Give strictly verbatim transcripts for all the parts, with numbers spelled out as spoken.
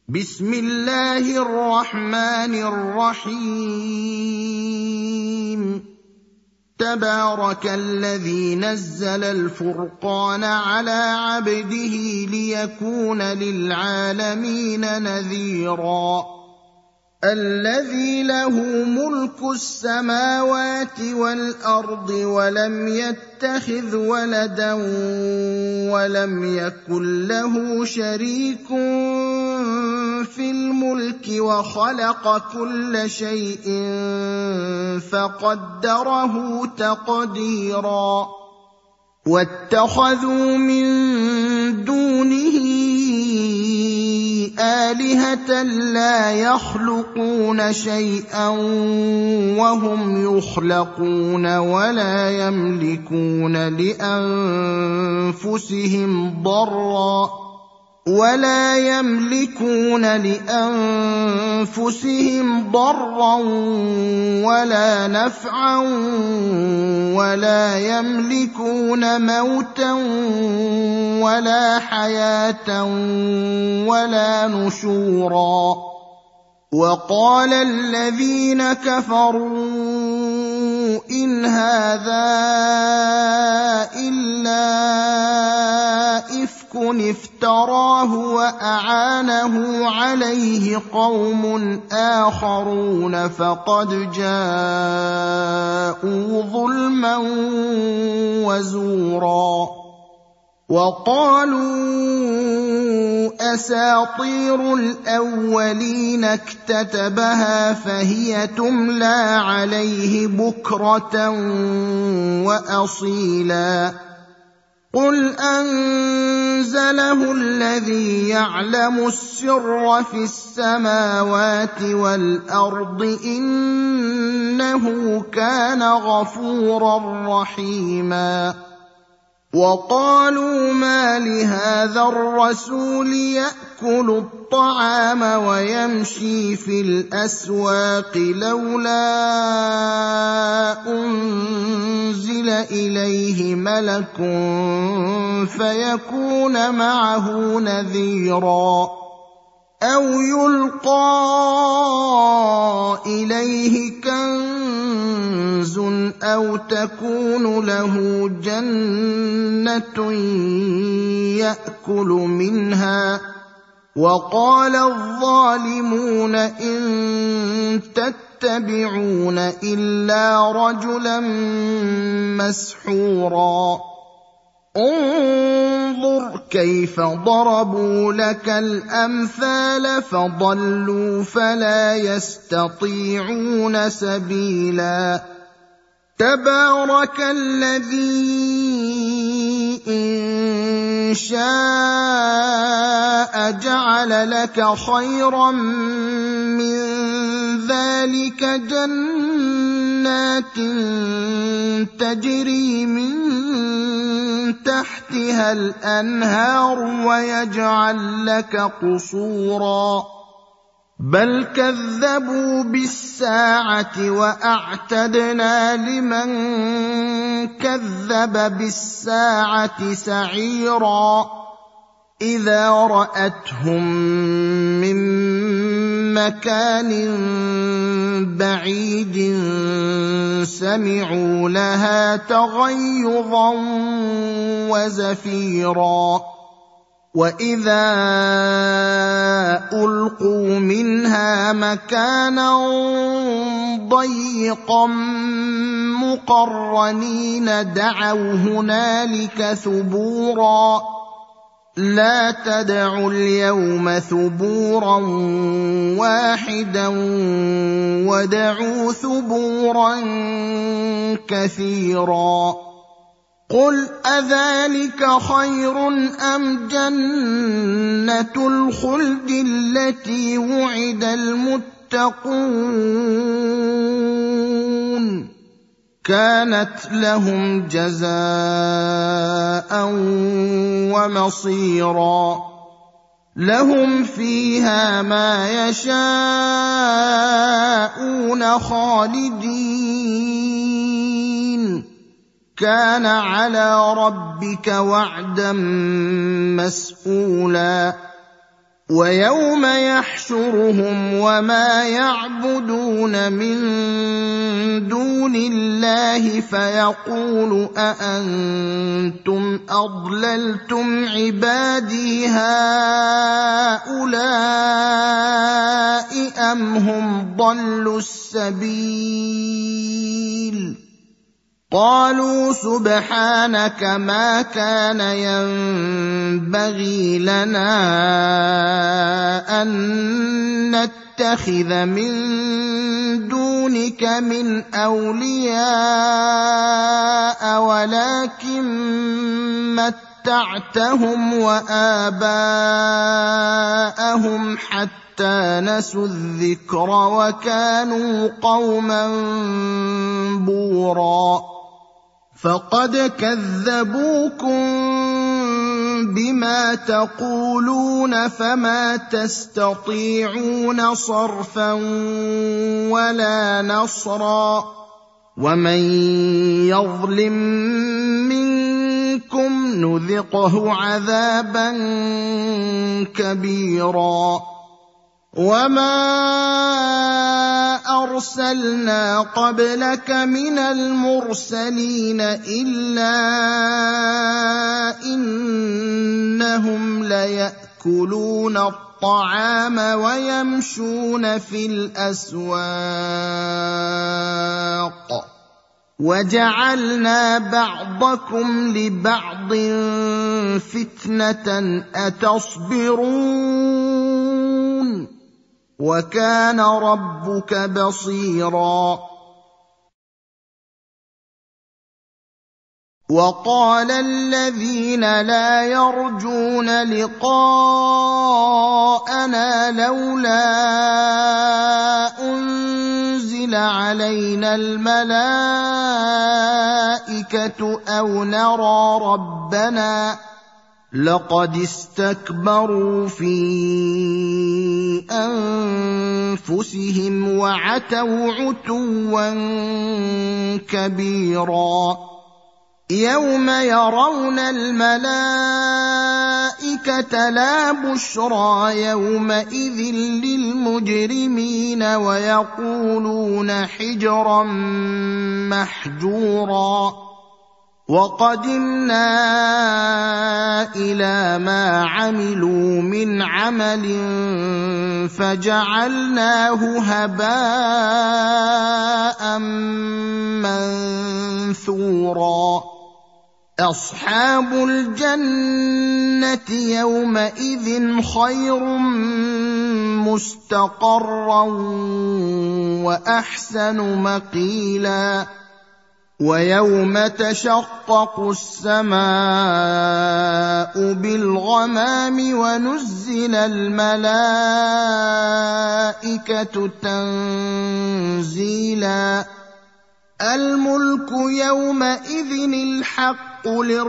بسم الله الرحمن الرحيم تبارك الذي نزل الفرقان على عبده ليكون للعالمين نذيرا الذي له ملك السماوات والأرض ولم يتخذ ولدا ولم يكن له شريك في الملك وخلق كل شيء فقدره تقديرا واتخذوا من دونه آلهة لا يخلقون شيئا وهم يخلقون ولا يملكون لأنفسهم ضرا ولا يملكون لأنفسهم ضرا ولا نفعا ولا يملكون موتا ولا حياة ولا نشورا وقال الذين كفروا إن هذا إلا إفك افتراه وأعانه عليه قوم آخرون فقد جاءوا ظلما وزورا وقالوا أساطير الأولين اكتتبها فهي تملى عليه بكرة وأصيلا قل أنزله الذي يعلم السر في السماوات والأرض إنه كان غفورا رحيما وقالوا ما لهذا الرسول يأكل الطعام ويمشي في الأسواق لولا أنزل إليه ملك فيكون معه نذيرا أو يلقى إليه كنز أو تكون له جنة يأكل منها وقال الظالمون إن تتبعون إلا رجلا مسحورا انظر كيف ضربوا لك الأمثال فضلوا فلا يستطيعون سبيلا تبارك الذي إن شاء جعل لك خيرا من ذلك جنات تجري من تحتها الأنهار ويجعل لك قصورا بل كذبوا بالساعة وأعتدنا لمن كذب بالساعة سعيرا إذا رأتهم من مكان بعيد سمعوا لها تغيظا وزفيرا وإذا ألقوا منها مكانا ضيقا مقرنين دعوا هنالك ثبورا لا تدعوا اليوم ثبورا واحدا ودعوا ثبورا كثيرا قل أذلك خير أم جنة الخلد التي وعد المتقون كانت لهم جزاء ومصيرا لهم فيها ما يشاءون خالدين كان على ربك وعدا مسئولا ويوم يحشرهم وما يعبدون من دون الله فيقول أأنتم أضللتم عبادي هؤلاء أم هم ضلوا السبيل قالوا سبحانك ما كان ينبغي لنا أن نتخذ من دونك من أولياء ولكن متعتهم وآباءهم حتى نسوا الذكر وكانوا قوما بورا فقد كذبوكم بما تقولون فما تستطيعون صرفا ولا نصرا ومن يظلم منكم نذقه عذابا كبيرا وما أرسلنا قبلك من المرسلين إلا إنهم ليأكلون الطعام ويمشون في الأسواق وجعلنا بعضكم لبعض فتنة أتصبرون وكان ربك بصيرا وقال الذين لا يرجون لقاءنا لولا أنزل علينا الملائكة أو نرى ربنا لقد استكبروا في أنفسهم وعتوا عتوا كبيرا يوم يرون الملائكة لا بشرى يومئذ للمجرمين ويقولون حجرا محجورا وقدمنا إلى ما عملوا من عمل فجعلناه هباء منثورا أصحاب الجنة يومئذ خير مستقرا وأحسن مقيلا ويوم تشقق السماء بالغمام ونزل الملائكة تنزيلا الملك يومئذ الحق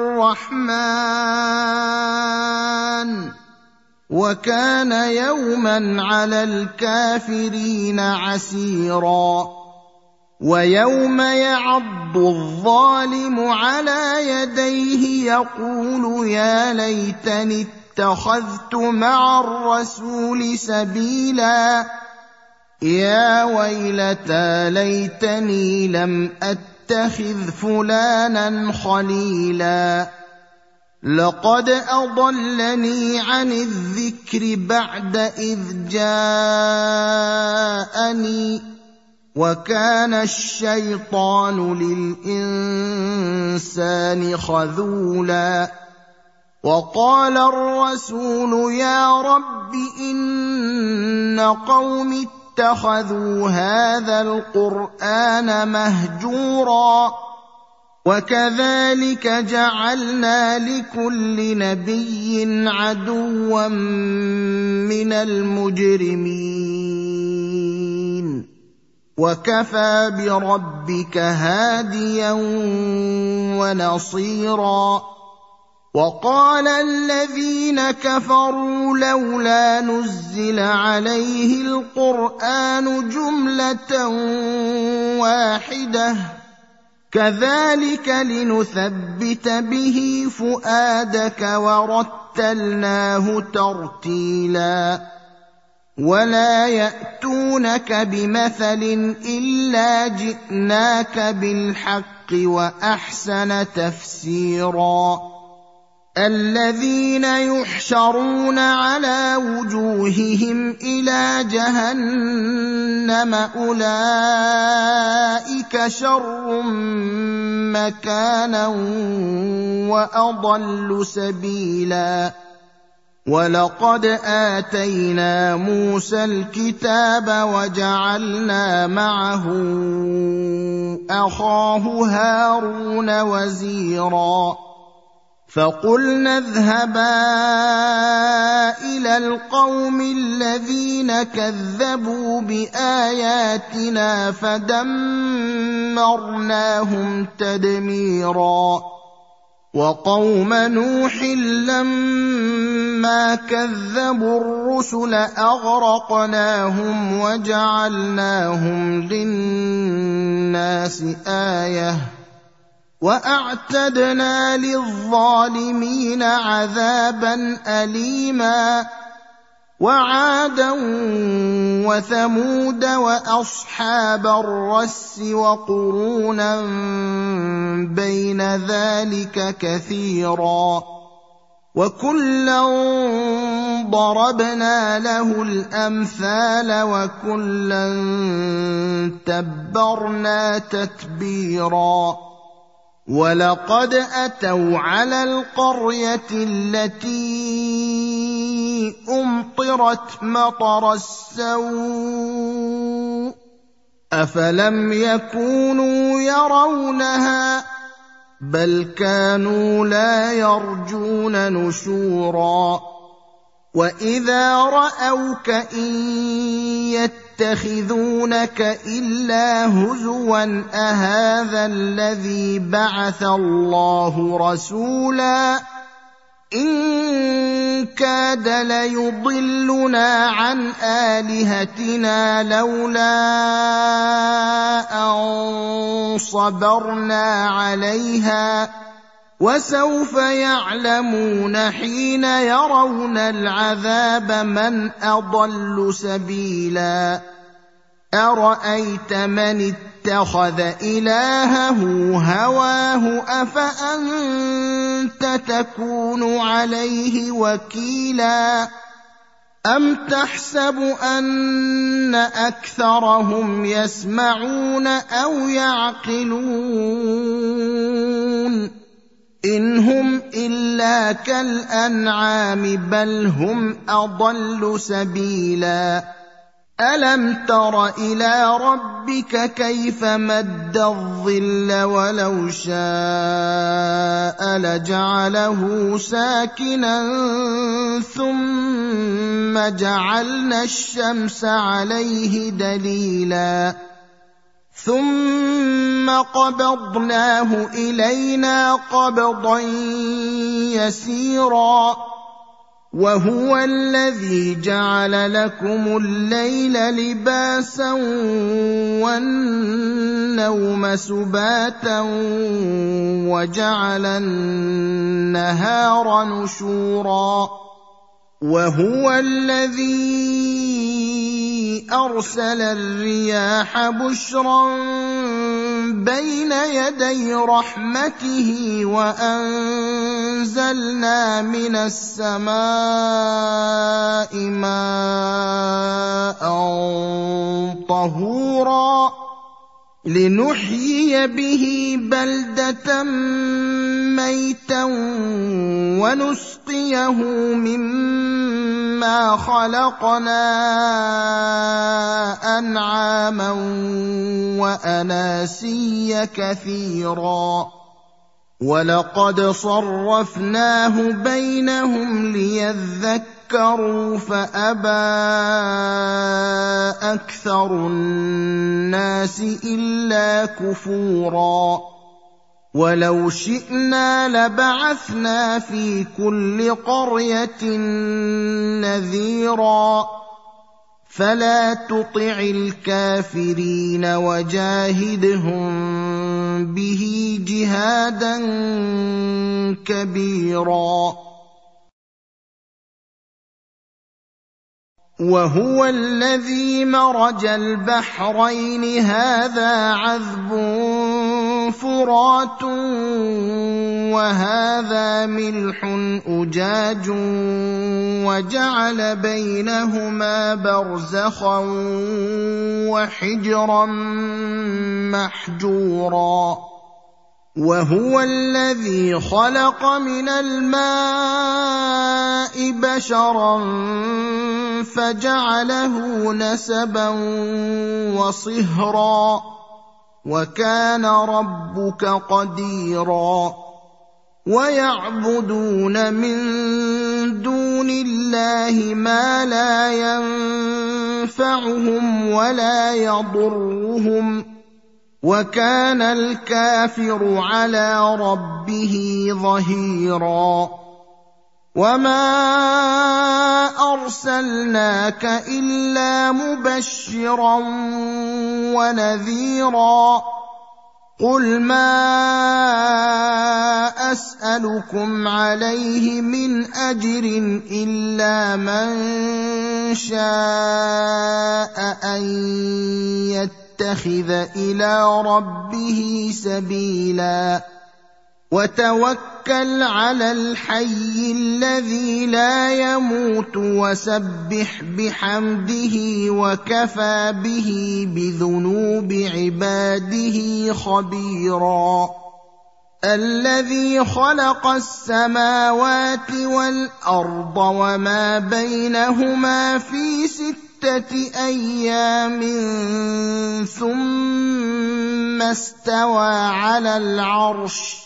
للرحمن وكان يوما على الكافرين عسيرا ويوم يعض الظالم على يديه يقول يا ليتني اتخذت مع الرسول سبيلا يا ويلتى ليتني لم أتخذ فلانا خليلا لقد أضلني عن الذكر بعد إذ جاءني وكان الشيطان للإنسان خذولا وقال الرسول يا رب إن قوم اتخذوا هذا القرآن مهجورا وكذلك جعلنا لكل نبي عدوا من المجرمين وكفى بربك هاديا ونصيرا وقال الذين كفروا لولا نزل عليه القرآن جملة واحدة كذلك لنثبت به فؤادك ورتلناه وَرَتَّلْنَاهُ تَرْتِيلًا وَلَا يَأْتُونَكَ بِمَثَلٍ إِلَّا جِئْنَاكَ بِالْحَقِّ وَأَحْسَنَ تَفْسِيرًا الَّذِينَ يُحْشَرُونَ عَلَى وُجُوهِهِمْ إِلَى جَهَنَّمَ أُولَئِكَ شَرٌّ مَّكَانًا وَأَضَلُّ سَبِيلًا وَلَقَدْ آتَيْنَا مُوسَى الْكِتَابَ وَجَعَلْنَا مَعَهُ أَخَاهُ هَارُونَ وَزِيرًا فَقُلْنَا اذْهَبَا إِلَى الْقَوْمِ الَّذِينَ كَذَّبُوا بِآيَاتِنَا فَدَمَّرْنَاهُمْ تَدْمِيرًا وَقَوْمَ نُوحٍ لَّمَّا كَذَّبُوا الرُّسُلَ أَغْرَقْنَاهُمْ وَجَعَلْنَاهُمْ لِلنَّاسِ آيَةً وَأَعْتَدْنَا لِلظَّالِمِينَ عَذَابًا أَلِيمًا وَعَادًا وَثَمُودَ وَأَصْحَابَ الرَّسِّ وَقُرُونًا بَيْنَ ذَلِكَ كَثِيرًا وَكُلًّا ضَرَبْنَا لَهُ الْأَمْثَالَ وَكُلًّا تَبَّرْنَا تَتْبِيرًا وَلَقَدْ أَتَوْا عَلَى الْقَرْيَةِ الَّتِي أُمْطِرَتْ مَطَرَ السَّوْءِ أَفَلَمْ يَكُونُوا يَرَوْنَهَا بَلْ كَانُوا لَا يَرْجُونَ نُشُورًا وَإِذَا رَأَوْكَ إِن يَتَّخِذُونَكَ إِلَّا هُزُوًا أَهَٰذَا الَّذِي بَعَثَ اللَّهُ رَسُولًا إِن كَادَ لَيُضِلُّنَا عَنْ آلِهَتِنَا لَوْلَا أَن صَبَرْنَا عَلَيْهَا وَسَوْفَ يَعْلَمُونَ حِينَ يَرَوْنَ الْعَذَابَ مَنْ أَضَلُّ سَبِيلًا أَرَأَيْتَ مَنِ اتَّخَذَ إِلَٰهَهُ هَوَاهُ أَفَأَنتَ تَكُونُ عَلَيْهِ وَكِيلًا أَمْ تَحْسَبُ أَنَّ أَكْثَرَهُمْ يَسْمَعُونَ أَوْ يَعْقِلُونَ إِنْ هُمْ إِلَّا كَالْأَنْعَامِ بَلْ هُمْ أَضَلُّ سَبِيلًا أَلَمْ تَرَ إِلَىٰ رَبِّكَ كَيْفَ مَدَّ الظِّلَّ وَلَوْ شَاءَ لَجَعَلَهُ سَاكِنًا ثُمَّ جَعَلْنَا الشَّمْسَ عَلَيْهِ دَلِيلًا ثُمَّ قَبَضْنَاهُ إِلَيْنَا قَبْضًا يَسِيرًا وَهُوَ الَّذِي جَعَلَ لَكُمُ اللَّيْلَ لِبَاسًا وَالنَّوْمَ سُبَاتًا وَجَعَلَ النَّهَارَ نُشُورًا وَهُوَ الَّذِي أَرْسَلَ الرِّيَاحَ بُشْرًا بَيْنَ يَدَيْ رَحْمَتِهِ وَأَنزَلْنَا مِنَ السَّمَاءِ مَاءً طَهُورًا لِنُحْيِيَ بِهِ بَلْدَةً مَّيْتًا وَنُسْقِيَهُ مِمَّا خَلَقْنَا أَنْعَامًا وَأَنَاسِيَّ كَثِيرًا وَلَقَدْ صَرَّفْنَاهُ بَيْنَهُمْ لِيَذَّكَّرُوا فَأَبَىٰ أَكْثَرُ النَّاسِ إِلَّا كُفُورًا وَلَوْ شِئْنَا لَبَعَثْنَا فِي كُلِّ قَرْيَةٍ نَّذِيرًا فَلَا تُطِعِ الْكَافِرِينَ وَجَاهِدْهُم بِهِ جِهَادًا كَبِيرًا وهو الذي مرج البحرين هذا عذب فرات وهذا ملح أجاج وجعل بينهما برزخا وحجرا محجورا وهو الذي خلق من الماء بشرا فجعله نسبا وصهرا وكان ربك قديرا ويعبدون من دون الله ما لا ينفعهم ولا يضرهم وكان الكافر على ربه ظهيرا وما أرسلناك إلا مبشرا ونذيرا قل ما أسألكم عليه من أجر إلا من شاء أن يتخذ إلى ربه سبيلا وتوكل على الحي الذي لا يموت وسبح بحمده وكفى به بذنوب عباده خبيرا الذي خلق السماوات والأرض وما بينهما في ستة أيام ثم استوى على العرش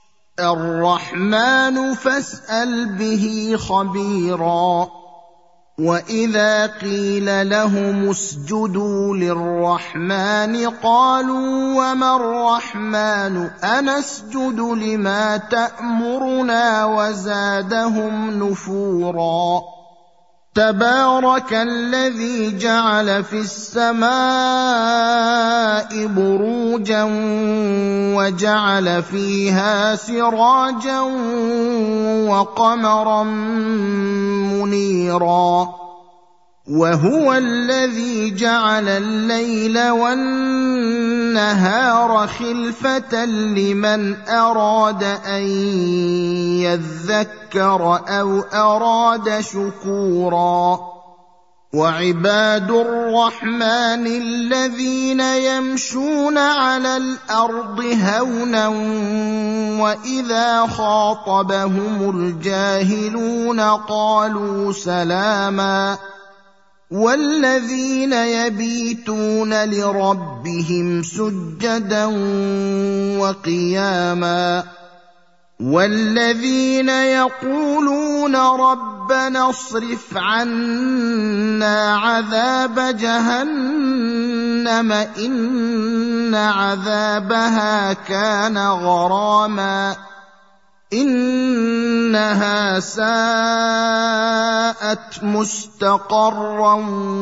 الرحمن فاسأل به خبيرا وإذا قيل لهم اسجدوا للرحمن قالوا وما الرحمن أنسجد لما تأمرنا وزادهم نفورا تبارك الذي جعل في السماء بروجا وجعل فيها سراجا وقمرا منيرا وهو الذي جعل الليل والنهار خلفة لمن أراد أن يذكر أو أراد شكورا وعباد الرحمن الذين يمشون على الأرض هونا وإذا خاطبهم الجاهلون قالوا سلاما والذين يبيتون لربهم سجدا وقياما والذين يقولون ربنا اصرف عنا عذاب جهنم إن عذابها كان غراما إنها ساءت مستقرا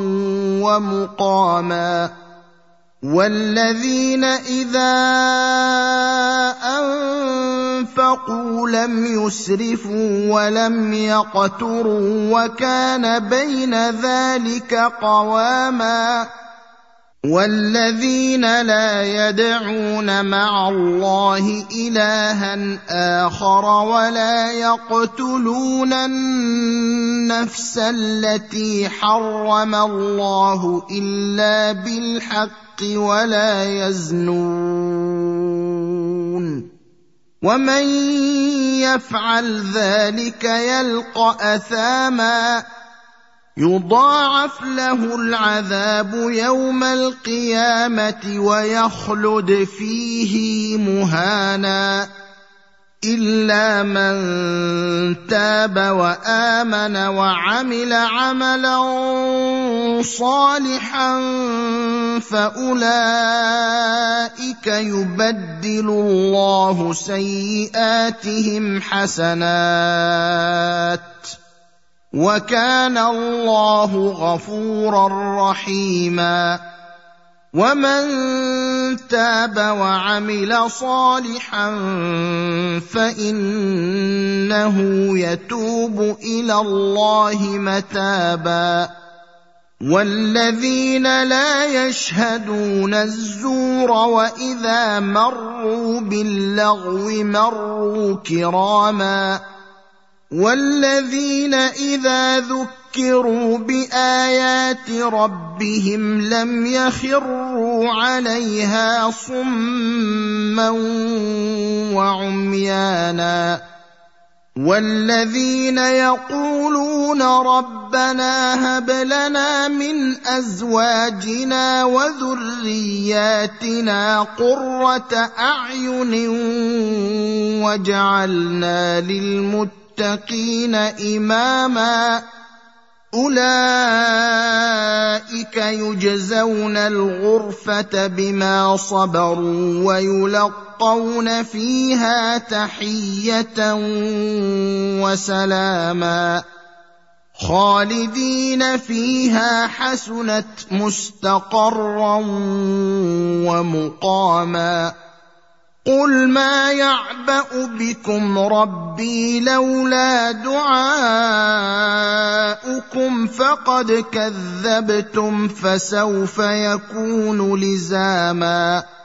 ومقاما والذين إذا أنفقوا لم يسرفوا ولم يقتروا وكان بين ذلك قواما والذين لا يدعون مع الله إلها آخر ولا يقتلون النفس التي حرم الله إلا بالحق ولا يزنون ومن يفعل ذلك يلقى أثاما يضاعف له العذاب يوم القيامة ويخلد فيه مهانا إلا من تاب وآمن وعمل عملا صالحا فأولئك يبدل الله سيئاتهم حسنات وكان الله غفورا رحيما ومن تاب وعمل صالحا فإنه يتوب إلى الله متابا والذين لا يشهدون الزور واذا مروا باللغو مروا كراما والذين اذا ذكروا بايات ربهم لم يخروا عليها صما وعميانا والذين يقولون ربنا هب لنا من ازواجنا وذرياتنا قرة اعين واجعلنا للمتقين اماما اولئك يجزون الغرفة بما صبروا ويلقون فيها تحية وسلاما خالدين فيها حسنت مستقرا ومقاما قل ما يعبأ بكم ربي لولا دعاؤكم فقد كذبتم فسوف يكون لزاما